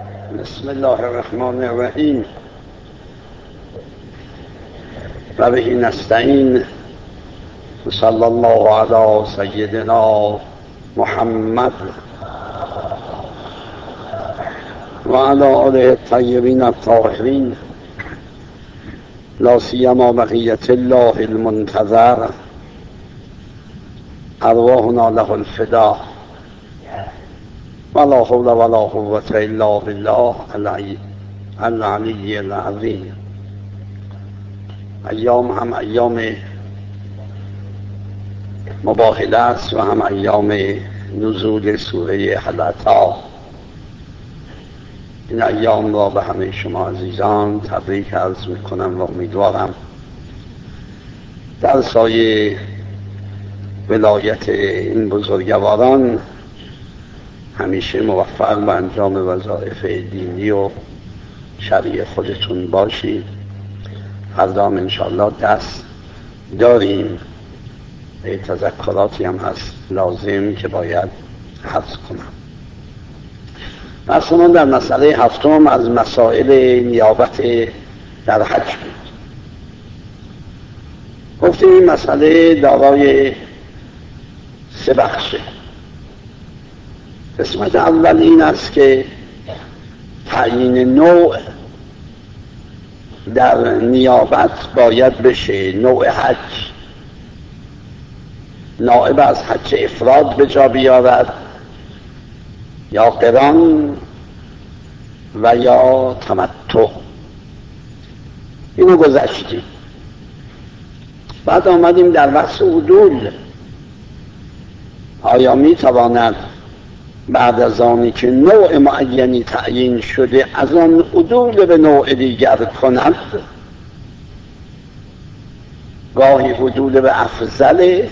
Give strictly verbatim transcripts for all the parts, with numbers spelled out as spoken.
بسم الله الرحمن الرحیم و به نستعین صلی الله علی سیدنا محمد و علی آله الطیبین الطاهرین لا سیما بقیة الله المنتظر ارواحنا له الفدا ولا حول ولا قوة الا بالله العلی العلی العظیم. ایام هم ایام مباهله است و هم ایام نزول سوره حلقا. این ایام را به همه شما عزیزان تبریک عرض میکنم و امیدوارم در سایه ولایت این بزرگواران همیشه موفق به انجام وظایف دینی و شرعی خودتون باشید. فردا هم انشاءالله دست داریم، تذکراتی هم هست لازم که باید حفظ کنم. بحثمون در مسئله هفتم از مسائل نیابت در حج بود. گفتیم این مسئله دارای سه بخشه. قسمت اول این است که تعیین نوع در نیابت باید بشه. نوع حج نائب از حج افراد به جا بیارد یا قران و یا تمتع. اینو گذشتیم. بعد آمدیم در بحث عدول. آیا می تواند بعد از آنی که نوع معینی تعیین شده از آن عدول به نوع دیگر کند؟ گاهی عدول به افضل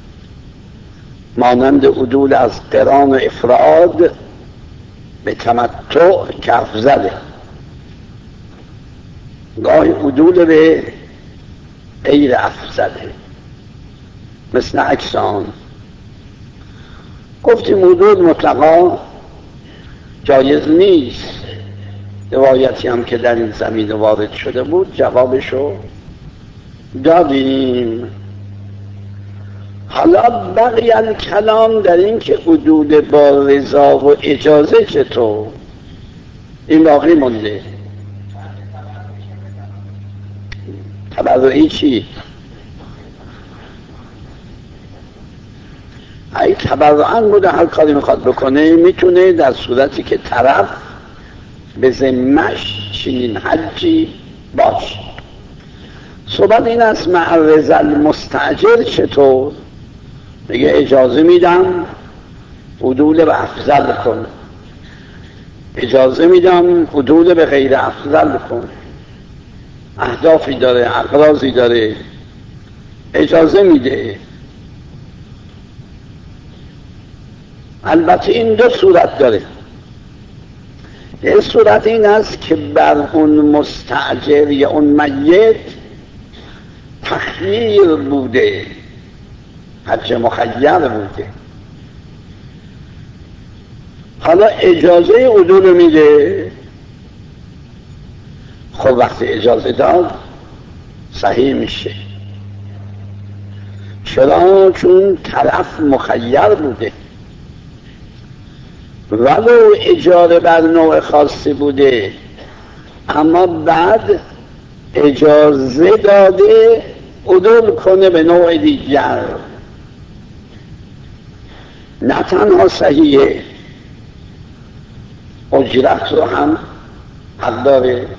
مانند عدول از قران و افراد به تمتع که افضله، گاهی عدول به غیر افضله مثل عکسان. گفتیم عدول مطلقا جایز نیست. روایتی هم که در این زمینه وارد شده بود جوابشو دادیم. حالا بقی الکلام در این که عدول با رضا و اجازه چطور، این باقی مونده. تبرعی چی؟ اگه تبرعاً بوده هر کاری میخواد بکنه میتونه در صورتی که طرف به ذمه‌اش چنین حجی باشه. صحبت این است مع رضا المستأجر چطور؟ میگه اجازه میدم عدول به افضل کن، اجازه میدم عدول به غیر افضل کن، اهدافی داره، اغراضی داره، اجازه میده. البته این دو صورت داره. یه صورت این است که بر اون مستأجر یا اون میت تخییر بوده، حج مخیر بوده، حالا اجازه عدول میده. خب وقتی اجازه داد صحیح میشه. چرا؟ چون طرف مخیر بوده، ولو اجاره بر نوع خاصی بوده اما بعد اجازه داده عدول کنه به نوع دیگر. نه تنها صحیحه، اجرت رو هم حق داره.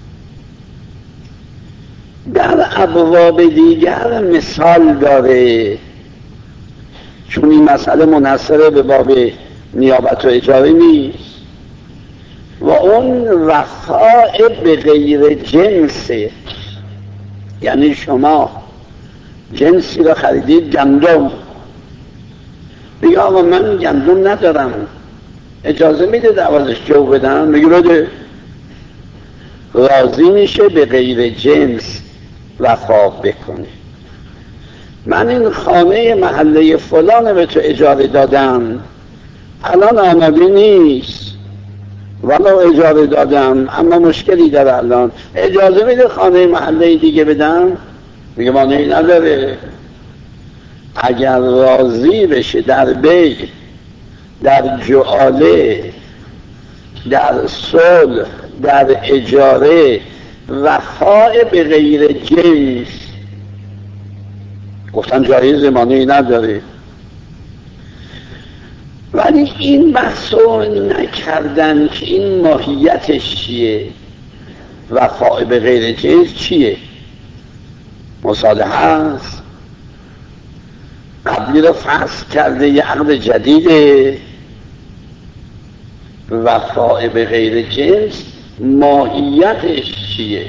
در ابواب دیگر مثال داره، چون این مسئله منحصر به باب نیابت و اجاره نیست و اون وفاء به غیر جنسه. یعنی شما جنسی رو خریدید، گندم، بگه آقا من گندم ندارم، اجازه میده دوازش جو بدم؟ بگه بده. راضی میشه به غیر جنس وفا بکنه. من این خانه محله فلان به تو اجاره دادم، الان آمده نیست، ولو اجاره دادم اما مشکلی داره الان، اجازه میده خانه محله دیگه بدم؟ میگه مانعی نداره. اگر راضی بشه در بی، در جعاله، در صلح، در اجاره، وفاء به غیر جنس، گفتن جایز، مانعی نداره. ولی این بحث رو نکردن که این ماهیتش چیه، وفاء به غیر جنس چیه. مصالحه هست، قبلی رو فصل کرده، یه عقد جدیده. وفاء به غیر جنس ماهیتش چیه؟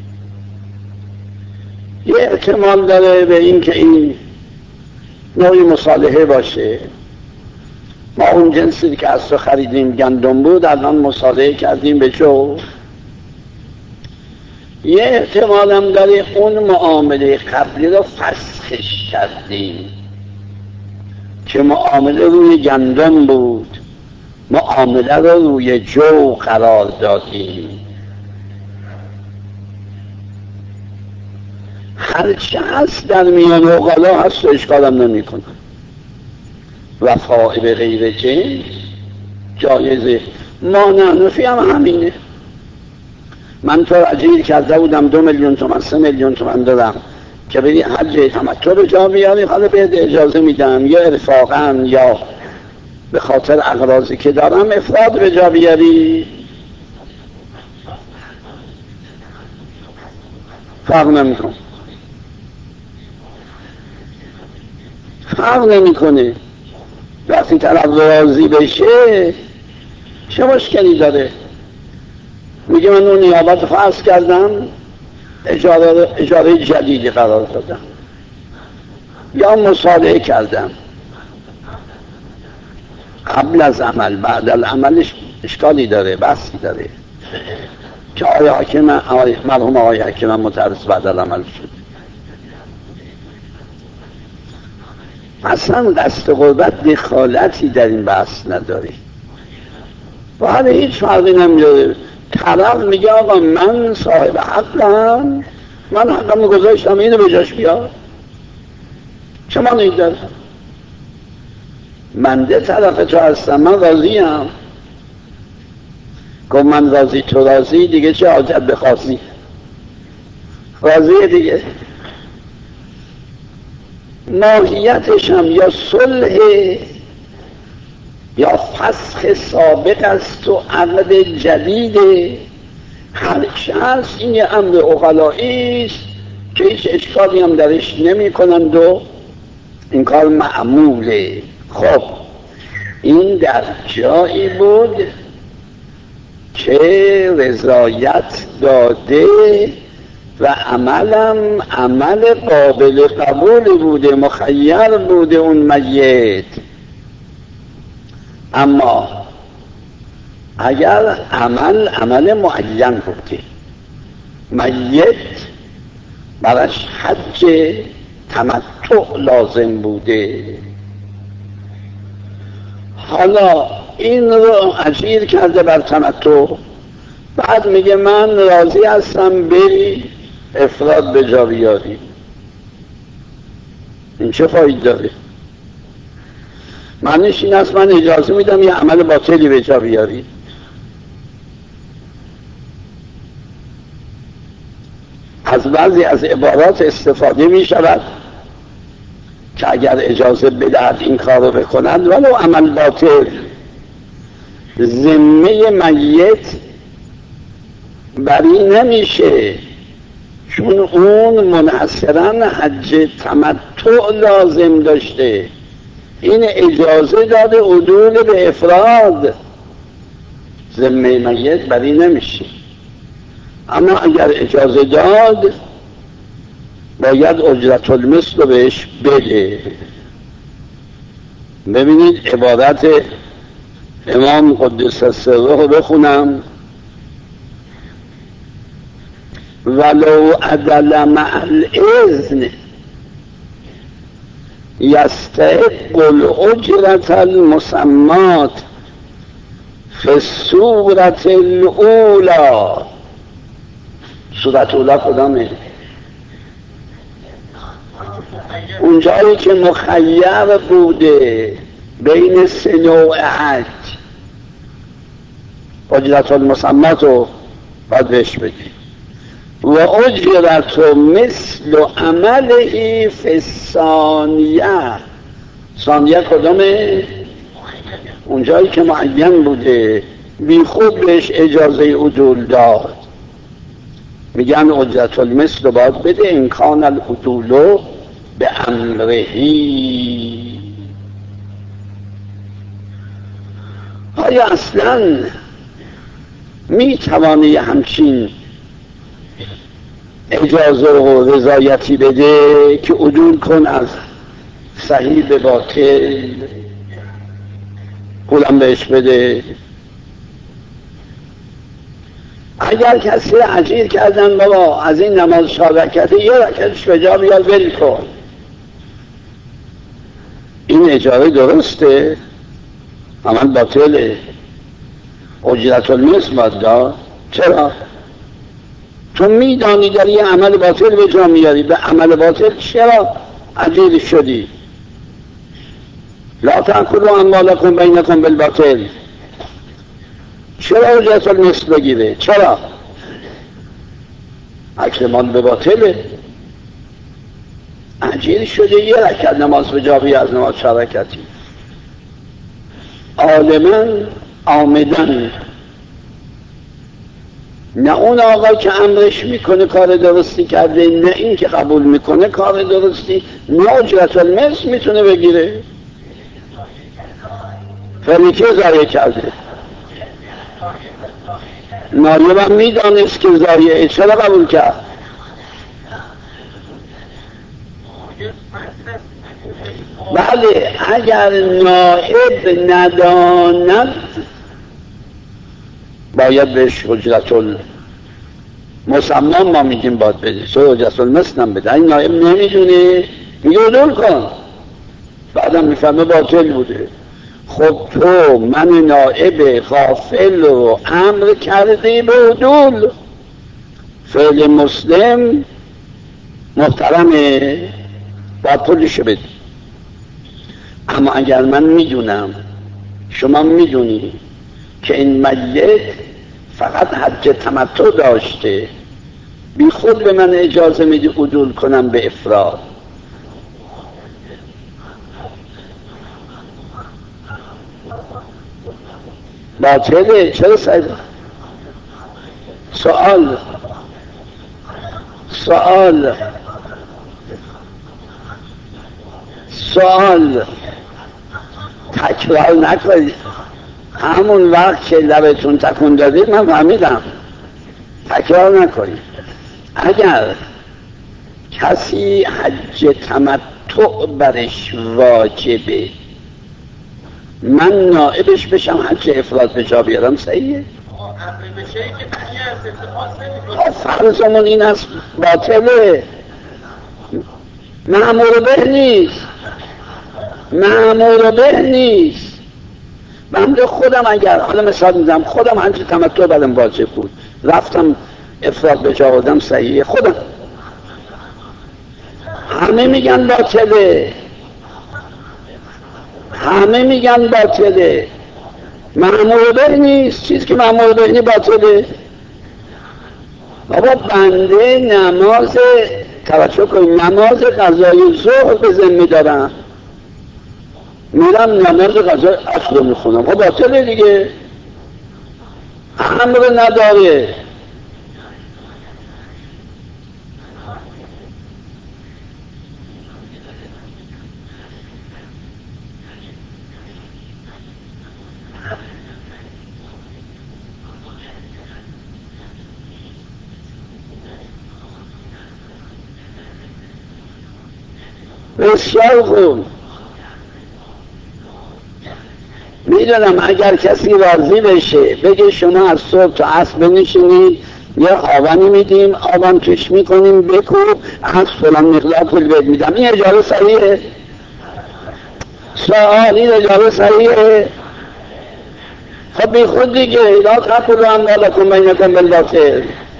یه احتمال داره به این که این نوعی مصالحه باشه. ما اون جنسی که از تو خریدیم گندم بود، الان مصالحه کردیم به جو. یه احتمال هم داره اون معامله قبلی رو فسخش کردیم که معامله روی گندم بود، معامله رو روی جو قرار دادیم. هرچه هست در میان عقلا هست و اشکالم نمی کنم. وفاء به غیر جنس جایزه. ما نحنفی هم همینه. من تو اجیر کرده بودم دو میلیون تومن، سه میلیون تومن دادم که بری حج تمتع به جا بیاری، حالا بهت اجازه میدم یا ارفاقا یا به خاطر اغراضی که دارم افراد به جا بیاری، فرق نمیکنه. فرق نمیکنه. وقتی طرف راضی بشه چه مشکلی داره؟ میگه من اون نیابت فحص کردم، اجاره, اجاره جدیدی قرار دادم یا مصالحه کردم. قبل از عمل بعد العملش اشکالی داره، بحثی داره که آیا حاکم مرحوم آقای حکیم متعرض بعد العمل شد. اصلا دست قربت دخالتی در این بحث نداره و حالا هیچ فرقی نمیاره. طرف میگه آقا من صاحب حقم، من حقم گذاشتم، اینو به جاش بیار، چه مانعی داره؟ منده طرف تو هستم، من راضیم. گفت من راضی تو راضی، دیگه چه حاجت بخواستی؟ راضیه دیگه. ماهیتش هم یا صلح یا فسخ سابق است و عقد جدیده. هرچه هست این یه امر عقلایی است که هیچ اشکالی هم درش نمی کنند و این کار معموله. خب این در جایی بود که رضایت داده و عملم عمل قابل قبول بوده، مخیر بوده اون میت. اما اگر عمل عمل معین بوده، میت برش حج تمتع لازم بوده، حالا این رو اجیر کرده بر تمتع، بعد میگه من راضی هستم بری افراد به جا بیاری، این چه فایده داره؟ معنیش این است من اجازه میدم یه عمل باطلی به جا بیاری. از بعضی از عبارات استفاده می شود که اگر اجازه بدهد این کار رو بکنند ولو عمل باطل، ذمه میت بری نمیشه، چون اون منحصرا حج تمتع لازم داشته، این اجازه داده عدول به افراد، ذمه میت بری نمیشه. اما اگر اجازه داد باید اجرت المثل رو بهش بده. ببینید عبارت امام قدس سره رو بخونم: ولو عدل مع الاذن یستحق الاجرة المسمات فی صورت الاولا. صورت اولا کدامه؟ اونجایی که مخیر بوده بین سه نوع حج، اجرت المسمت رو باید بهش بدی و اجرت مثل عمله فی ثانیه. ثانیه کدامه؟ اونجایی که معین بوده بی خود بهش اجازه عدول داد، میگن اجرت المثل رو باید بده ان کان العدول به امرهی. آیا اصلا می توانی همچین اجازه و رضایتی بده که عدول کن از صحیح به باطل، پولم بهش بده؟ اگر کسی اجیر کردن بابا از این نماز چهار رکعته یه رکعتش به جا بیار ول کن، این اجاره درسته؟ عمل باطله، اجرت المثل باید داد. چرا؟ تو میدانی در یه عمل باطل به جا میاری، به عمل باطل چرا اجیر شدی؟ لا تأکلوا اموالکم بینکم بالباطل. چرا اجرت المثل بگیره؟ چرا؟ اکل مال به باطله، اجیر شده یه رکعت نماز به جا بیار از نماز چهار رکعتی. عالما آمدن، نه اون آقا که امرش میکنه کار درستی کرده، نه این که قبول میکنه کار درستی، نه اجرت المثل میتونه بگیره. فریکه ضایع کرده، نایب هم میدانست که ضایعه، چرا قبول کرد؟ بله، اگر نایب نداند باید بهش اجرت المسمى ما میگیم باید بده، سو اجرت المثل هم بده. این نایب نمیدونه میگه عدول کن، بعدم میفهمه باطل بوده. خب تو من نائب غافل رو امر کردی به عدول، فعل مسلم محترمه با پولش بدی. اما اگر من میدونم شما میدونی که این میت فقط حج تمتع داشته، بی خود به من اجازه میدی عدول کنم به افراد، باطله. چرا سعید؟ سوال سوال سوال تکرار نکنید. همون وقت که لبتون تکون دادید من فهمیدم، تکرار نکنید. اگر کسی حج تمتع برش واجبه، من نائبش بشم حج افراد به جا بیارم، صحیحه؟ فرضمون این است باطله، مأمور به نیست، مأمور به نیست. من خودم اگر حالا مثال میزنم، خودم حج تمتع برم واجب بود، رفتم افراد به جا آوردم، صحیحه؟ خودم همه میگن باطله، همه میگن باطله، مأمور به نیست. چیزی که مأمور به نیست باطله. بابا بنده نماز، توجه کنید، نماز قضای ظهر به ذمه دارم، میرم نماز قضای عصر رو میخونم، خب باطله دیگه، امر نداره. بسیار خوب، میدونم اگر کسی راضی بشه بگه شما از صبح تا عصر بنشینید یه آبانی میدیم، آبان توش میکنیم، بکن از فلان مقدار پول بهت میدم، این اجاره صحیحه؟ سوال، این اجاره صحیحه؟ خب بی خود دیگه لا تأکلوا اموالکم بینکم بالباطل.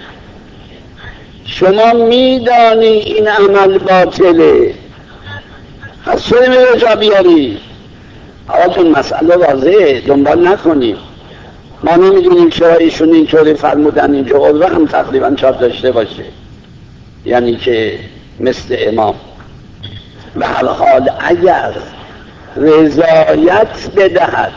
شما میدانی این عمل باطله، پس چرا میره جا بیاری؟ آقا جون مسئله واضحه، دنبال نکنیم. ما نمیدونیم چرا ایشون اینطوری فرمودن، اینجا قدوه هم تقریبا چاپ داشته باشه، یعنی که مثل امام. به هر حال اگر رضایت بدهد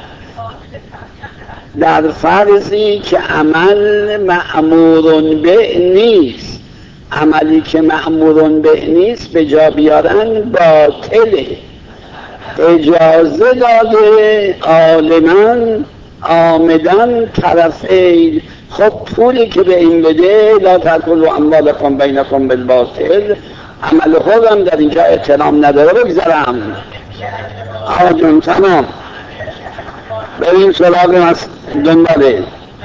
در فرضی که عمل مأمورون به نیست، عملی که مأمورون به نیست به جا بیارن باطله، اجازه داده عالماً آمدن طرفین. خب پولی که به این بده لا تأکلوا اموالکم بینکم بالباطل، عمل خودم در اینجا احترام نداره، بگذارم. آقا جون تمام، بریم سراغ دنباله.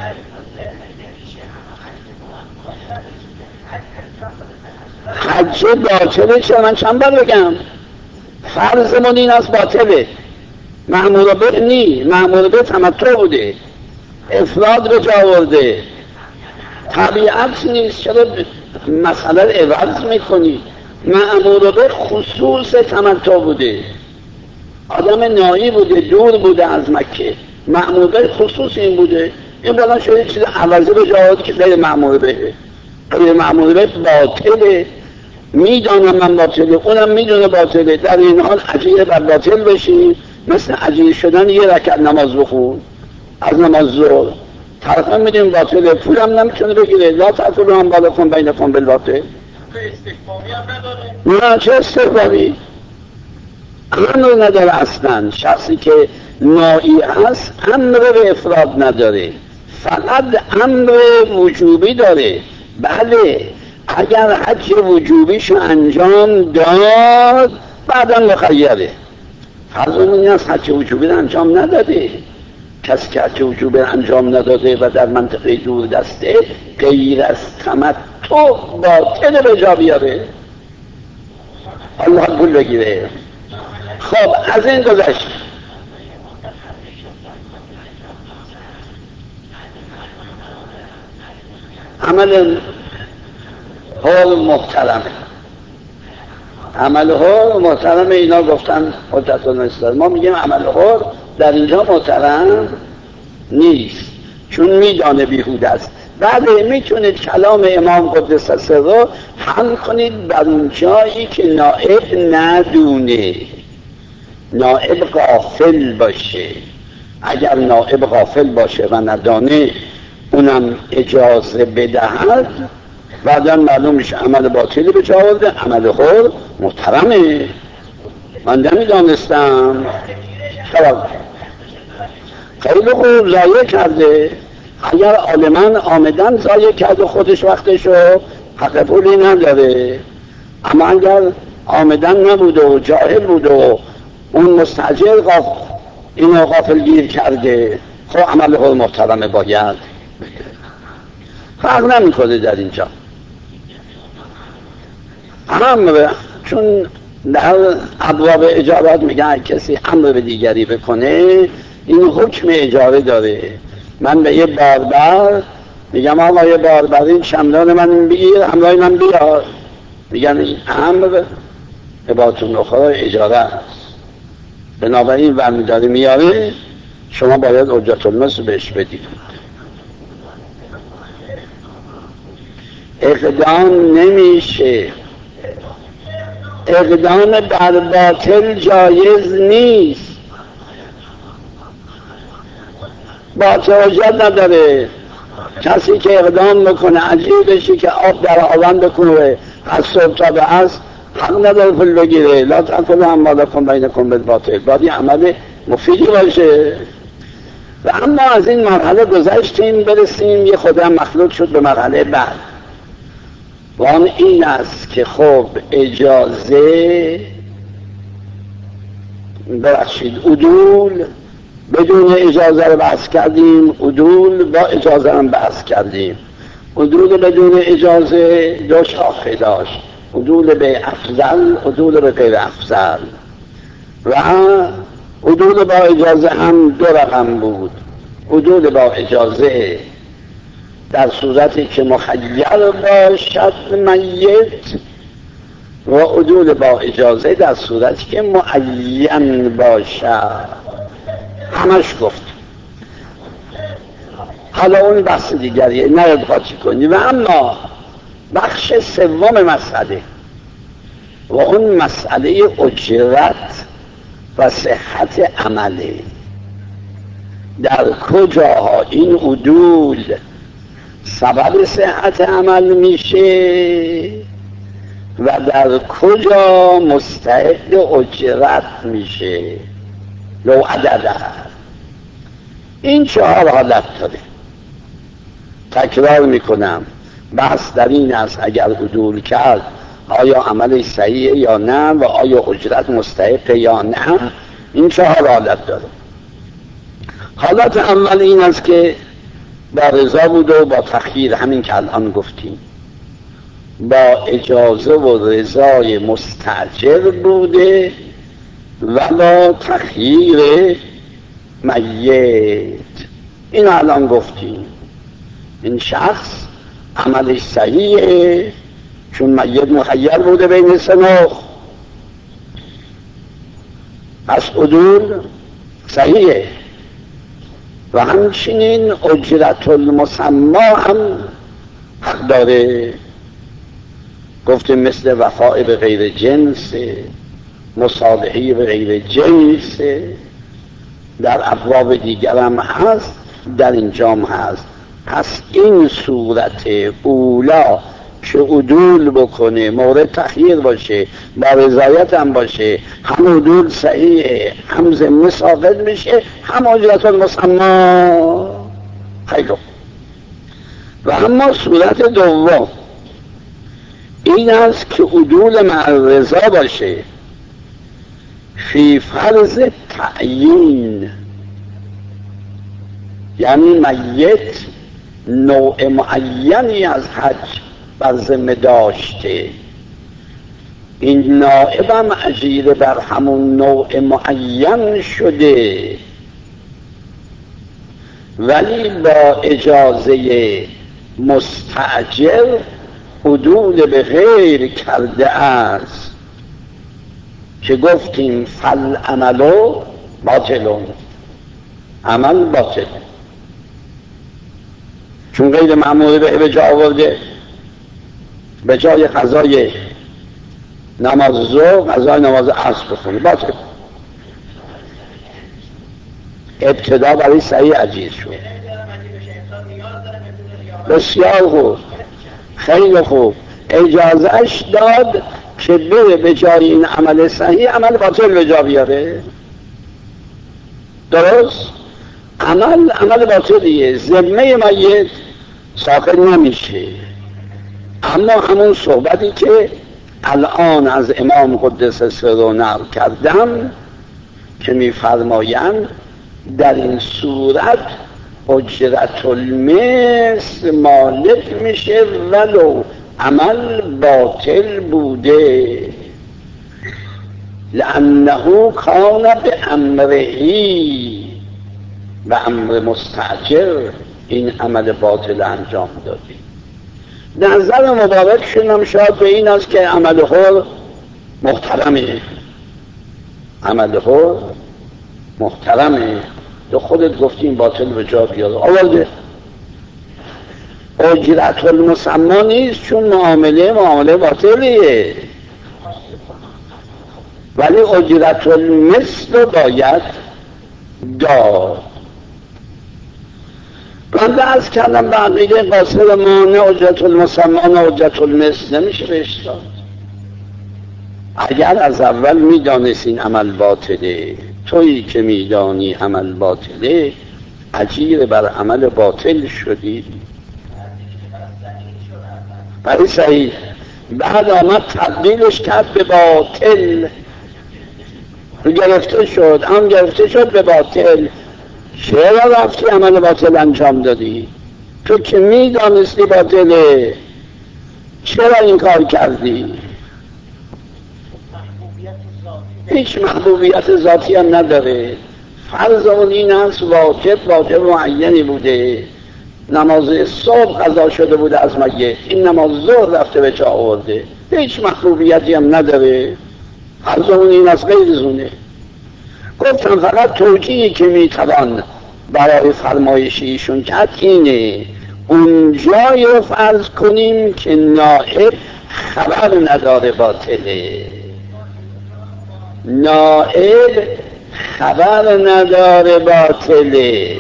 حج باطله چه؟ من چند بار بگم فرضمون این است باطله، مأمور به نی، مأمور به تمتع بوده، افراد به جا آورده، طبیعت نیست، چرا مسئله عوض میکنی؟ مأمور به خصوص تمتع بوده، آدم نایی بوده، دور بوده از مکه، مأمور به خصوص این بوده، این بلان شده چیز عوضی به جا آورده که غیر مأمور به، غیر مأمور به باطله. میدانم من باطله، اونم میدونه باطله، در این حال عجیه بر باطل بشی، مثل عجیه شدن یه رکعت نماز بخون از نماز ظهر، طرفا میدیم باطله، پولم نمیتونه بگیره. لا تأکلوا اموالکم بینکم بالباطل. نه چه استقبالی؟ امر نداره اصلا. شخصی که نایی هست امر به افراد نداره، فقط امر وجوبی داره. بله اگر حج وجوبیشو انجام داد بعدا مخیره. فرض این است حج وجوبی رو انجام نداده، کسی که حج وجوبی رو انجام نداده و در منطقه دور دسته غیر از تمتع باطل به جا بیاره، الله پول بگیره. خب از این گذشت، عمل حال محترمه، عمل حال محترمه. اینا گفتن حجت الاسلام، ما میگیم عمل حال در اینجا محترم نیست چون میدانه بیهوده است. بعد میتونید کلام امام قدس سره حل کنید بر اون جایی که نائب ندونه، نائب غافل باشه. اگر نائب غافل باشه و ندانه اونم اجازه بدهد، بعدا معلوم میشه عمل باطلی به جا آورده، عمل خود محترمه. من نمیدانستم. خیلی خوب ضایع کرده. اگر عالمان آمدن ضایع کرده خودش وقتشو، حق پولی نداره. اما اگر آمدن نبوده و جاهل بوده و اون مستاجر غاف اینو غافل گیر کرده، خب عمل خود محترمه باید. فرق نمی کنه در اینجا. امر، چون در ابواب اجارات میگن کسی امر به دیگری بکنه این حکم اجاره داره. من به یه باربر میگم آقا یه باربر این شمدان من بگیر، همراه من بیار، میگن این امر عبادتون اخرى اجاره است، بنابراین برمیداری میاره، شما باید حجت المثل بهش بدید. اقدام نمیشه، اقدام بر باطل جایز نیست، باطل حجت نداره. کسی که اقدام بکنه عجیب بشه که آب در آون بکنه از صبح تا به عصر، حق نداره پول بگیره. لا تأکلوا اموالکم بینکم بالباطل، باید یه عمل مفیدی باشه. و اما از این مرحله گذشتیم برسیم یه خودم مخلوط شد به مرحله بعد، و آن این است که خب اجازه ببخشید عدول بدون اجازه رو بحث کردیم، عدول با اجازه هم بحث کردیم. عدول بدون اجازه دو شاخه داشت، عدول به افضل، عدول به غیر افضل، و عدول با اجازه هم دو رقم بود. عدول با اجازه در صورتی که مخیر باشد میت و عدول با اجازه در صورتی که معین باشد. همش گفت. حالا اون بحث دیگریه نرد قاطی کنی. و اما بخش سوم مسئله و اون مسئله اجرت و صحت عمله. در کجاها این عدول سبب صحت عمل میشه و در کجا مستحق اجرت میشه. لو عدده این چهار حالت داره. تکرار میکنم، بحث در این است اگر عدول کرد آیا عملش صحیحه یا نه و آیا اجرت مستحقه یا نه. این چهار حالت داره. حالت اول این است که با رضا بوده و با تخییر، همین که الان گفتیم، با اجازه و رضای مستأجر بوده و با تخییر میت. این الان گفتیم. این شخص عملش صحیحه چون میت مخیر بوده بین سه نوع. پس عدول صحیحه و همچنین اجرت المسما هم حق داره. گفتیم مثل وفاء به غیر جنس، مصالحه به غیر جنس، در ابواب دیگر هم هست، در اینجام هست. پس این صورت اولا که عدول بکنه، مورد تخییر باشه، با رضایت هم باشه، هم عدول صحیحه، هم ضمن ساقط میشه، هم اجرت المسما. خیلی. و اما صورت دوم این است که عدول مع رضا باشه فی فرض تعیین، یعنی میت نوع معینی از حج بر ذمه داشته، این نائبم اجیر بر همون نوع معین شده، ولی با اجازه مستأجر عدول به غیر کرده است که گفتیم فل عملو باطلون، عمل باطل چون غیر معمول به به جا آورده. به جای قضای نماز ظهر قضای نماز عصر بخونه، باطل. ابتدا برای صحیح اجیر شد. بسیار خوب، خیلی خوب. اجازهش داد که بره به جای این عمل صحیح عمل باطل به جا بیاره. درست؟ عمل عمل باطلیه، ذمه میت ساقط نمیشه. اما همون صحبتی که الان از امام قدس سره نقل کردم که میفرمایند در این صورت اجرت المثل مالک میشه ولو عمل باطل بوده، لانه کان به امرهی، به امر مستأجر این عمل باطل انجام داده. نظر مبارک شنم شاید به این است که عمل حر محترمه، عمل حر محترمه. تو خودت گفتی این باطل به جا بیاره، آورده. اجرت المسما نیست چون معامله معامله باطلیه، ولی اجرت المثل باید داد. من از کردم به عقیده قاصر ما نه اجرت المسما نه اجرت المثل نمیشه بهش داد. اگر از اول میدانست این عمل باطله، تویی که میدانی عمل باطله اجیر بر عمل باطل شدی. برای صحیح بعد آمد تبدیلش کرد به باطل، گرفته شد، هم گرفته شد به باطل. چرا رفتی عمل باطل انجام دادی؟ تو که میدانستی باطله، چرا این کار کردی؟ هیچ محبوبیت ذاتی هم نداره، فرض اون این است واجب واجب معینی بوده، نماز صبح قضا شده بوده از میت، این نماز ظهر رفته به جا آورده، هیچ محبوبیتی هم نداره، فرض اون این است غیر زونه. گفتم فقط توجیهی که میتوان برای فرمایش ایشون کرد اینه اونجایی رو فرض کنیم که نائب خبر نداره باطله، نائب خبر نداره باطله،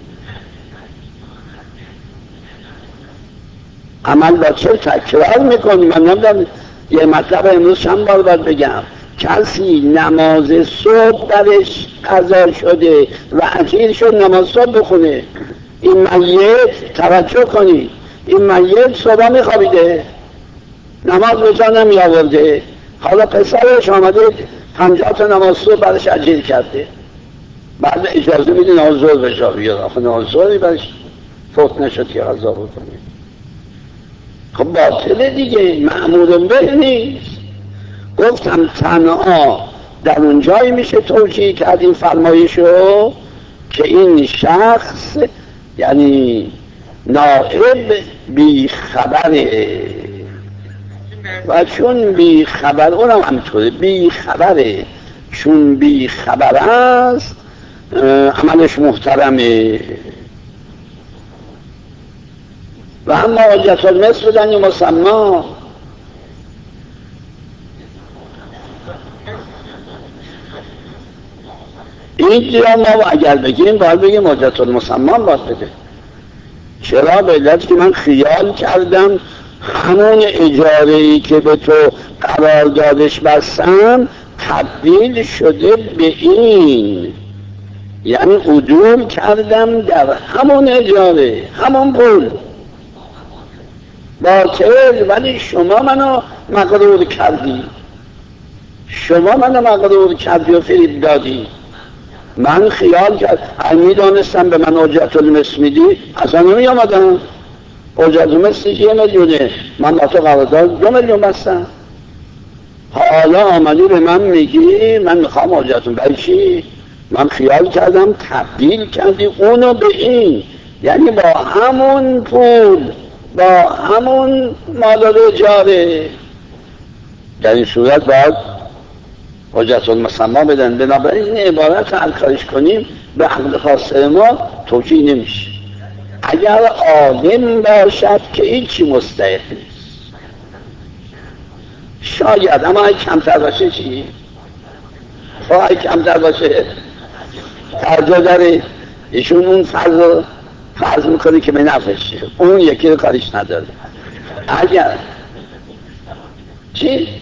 عمل با چه تکرار میکنیم. من نمیدونم یه مطلب امروز چند بار باید بگم، کسی نماز صبح درش قضا شده و اخیر شد نماز صبح بخونه، این میت توجه کنید این میت صبح میخوابیده نماز به جا نمی آورده، حالا پسرش آمده پنجاه تا نماز صبح برش اجیر کرده، بعد اجازه میده نماز ظهر به جا بیاد، آخه نماز ظهری برش فوت نشد که قضا بکنه، خب باطله دیگه، مأمور به نیست. گفتم تنها در اونجایی میشه توجیه کرد این فرمایشو که این شخص یعنی نائب بی خبره و چون بی خبر اونم همینطوره بی خبره، چون بی خبر است عملش محترمه. و هم حجت المصر بدن مسما، این جا ما اگر بگیم باید بگیم حجت المسما باید بده. چرا؟ به علت که من خیال کردم همون اجاره‌ای که به تو قراردادش بستم تبدیل شده به این، یعنی عدول کردم در همون اجاره همون پول باطل، ولی شما منو مغرور کردی، شما منو مغرور کردی و فریب دادی. من خیال کرد اگه میدانستم به من حجت المصر میدی اصلا نمی آمدم. حجت المصر یه میلیونه، من با تو قرارداد دو میلیون بستم، حالا آمدی به من میگی من میخوام حجت المصر چی؟ من خیال کردم تبدیل کردی اونو به این، یعنی با همون پول با همون مال اجاره. در این صورت باید حجت المسما بدن. بنابراین این عبارت رو کارش کنیم به عقل خاصه ما توجیه نمیشه. اگر عالم باشد که هیچی مستحق نیست شاید، اما اگه کمتر باشه چی؟ اگه کمتر باشه ترجیح داره ایشون اون فرض رو فرض میکنه که به نفشه، اون یکی رو کارش نداره. اگر چی؟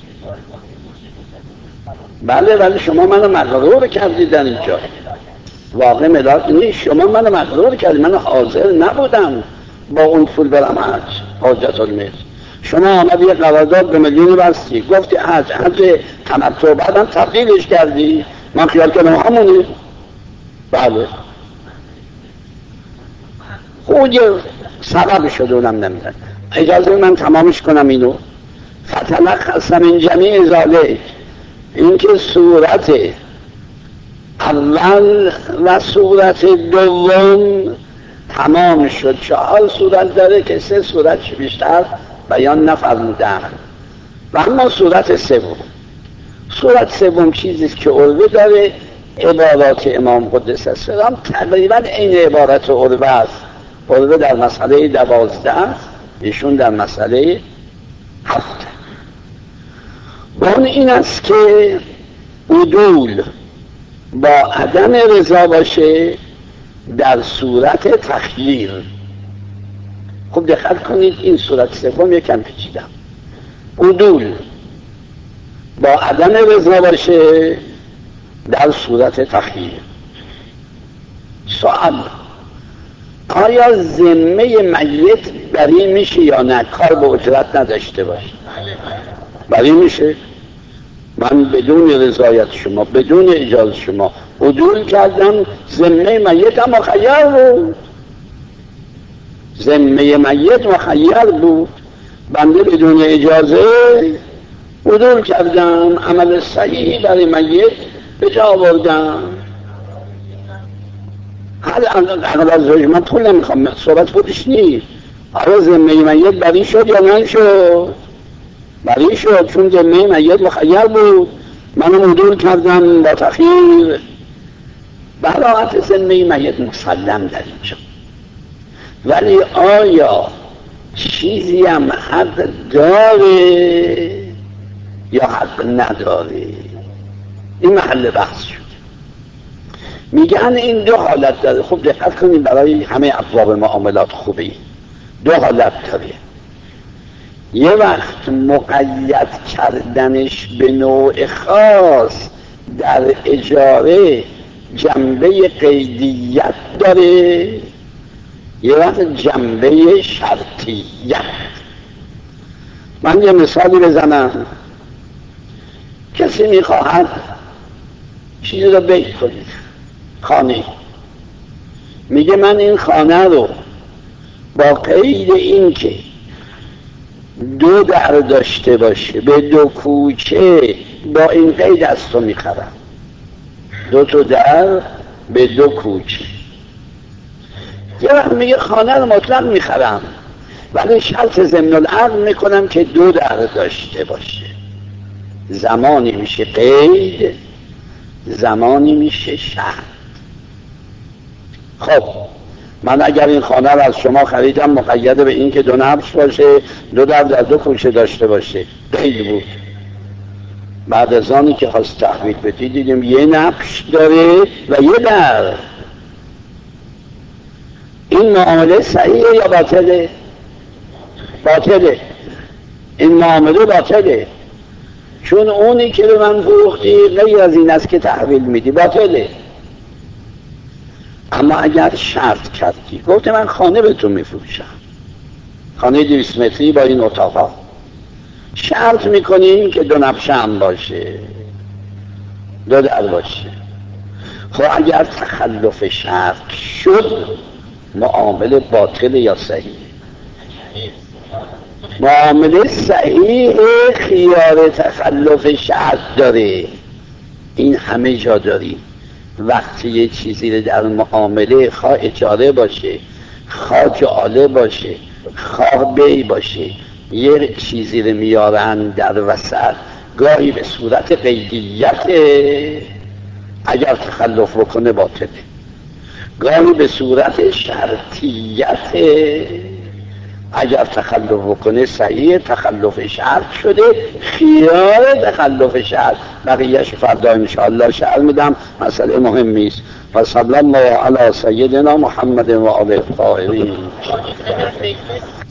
بله ولی شما منو مغرور کردید در اینجا، واقع ملاک نیست، شما منو مغرور کردید، من حاضر نبودم با اون پول برم حج حجت المصر. شما آمدی یه قرارداد به میلیون بستی، گفتی حج حج تمتع، بعدم تبدیلش کردی، من خیال کردم همونه. بله خود سبب شده اونم نمیدن. اجازه من تمامش کنم اینو. فتلخص من جمیع ذالک، این که صورت اول و صورت دوم تمام شد. چهار صورت داره که سه صورت بیشتر بیان نفرمودن. و اما صورت سوم، صورت سوم چیزیست که عروه داره، عبارات امام قدس السلام تقریبا این عبارت عروه است. عروه در مسئله دوازده، ایشون در مسئله هفت. و اون این است که عدول با عدم رضا باشه در صورت تخییر. خب دقت کنید این صورت سوم یکم پیچیدم. عدول با عدم رضا باشه در صورت تخییر. سوال، آیا ذمه میت بری میشه یا نه؟ کار به اجرت نداشته باشه بری میشه. من بدون رضایت شما بدون اجازه شما عدول کردم، ذمه میت هم مخیر بود، ذمه میت مخیر بود، بنده بدون اجازه عدول کردم، عمل صحیحی برای میت به جا آوردم. هر اقل از من پول نمیخوام، صحبت خودش نیست. آره ذمه میت بری شد یا نشد؟ بری شد، چون ذمه میت مخیر بود، منو مدول کردم با تخییر. براعت ذمه میت مسلم در اینجا، ولی آیا چیزی هم حق داره یا حق نداره؟ این محل بحث شد. میگن این دو حالت داره. خوب دقت کنید، برای همه ابواب معاملات خوبی دو حالت داره. یه وقت مقید کردنش به نوع خاص در اجاره جنبه قیدیت داره، یه وقت جنبه شرطیت. من یه مثالی بزنم. کسی میخواهد چیزی رو بیع کنید، خانه، میگه من این خانه رو با قید این که دو در داشته باشه به دو کوچه، با این قید از تو میخرم، دو تا در به دو کوچه. یه وقت میگه خانه رو مطلق میخرم ولی شرط ضمن العقد میکنم که دو در داشته باشه. زمانی میشه قید، زمانی میشه شرط. خب من اگر این خانه رو از شما خریدم مقید به این که دو نبش باشه، دو در در دو کوچه داشته باشه، قید بود. بعد از آنی که خواست تحویل بدی دیدیم یه نبش داره و یه در. این معامله صحیحه یا باطله؟ باطله. این معامله باطله، چون اونی که به من فروختی غیر از این است که تحویل میدی، باطله. اما اگر شرط کردی، گفت من خانه به تو میفروشم، خانه دویست متری با این اتاقا، شرط میکنیم که دو نبشه هم باشه، دو در باشه. خب اگر تخلف شرط شد معامله باطل یا صحیح؟ معامله صحیح، خیار تخلف شرط داره. این همه جا داریم. وقتی یه چیزی در معامله خواه اجاره باشه، خواه جعاله باشه، خواه بی باشه، یه چیزی رو میارن در وسط، گاهی به صورت قیدیت اگر تخلف بکنه باطله، گاهی به صورت شرطیت اگر تخلف بکنه صحیح. تخلف شرط شده، خیار تخلف شرط. بقیهش فردا انشاءالله شرط میدم، مسئله مهمی است. و صلی الله علی سیدنا محمد و آله الطاهرین.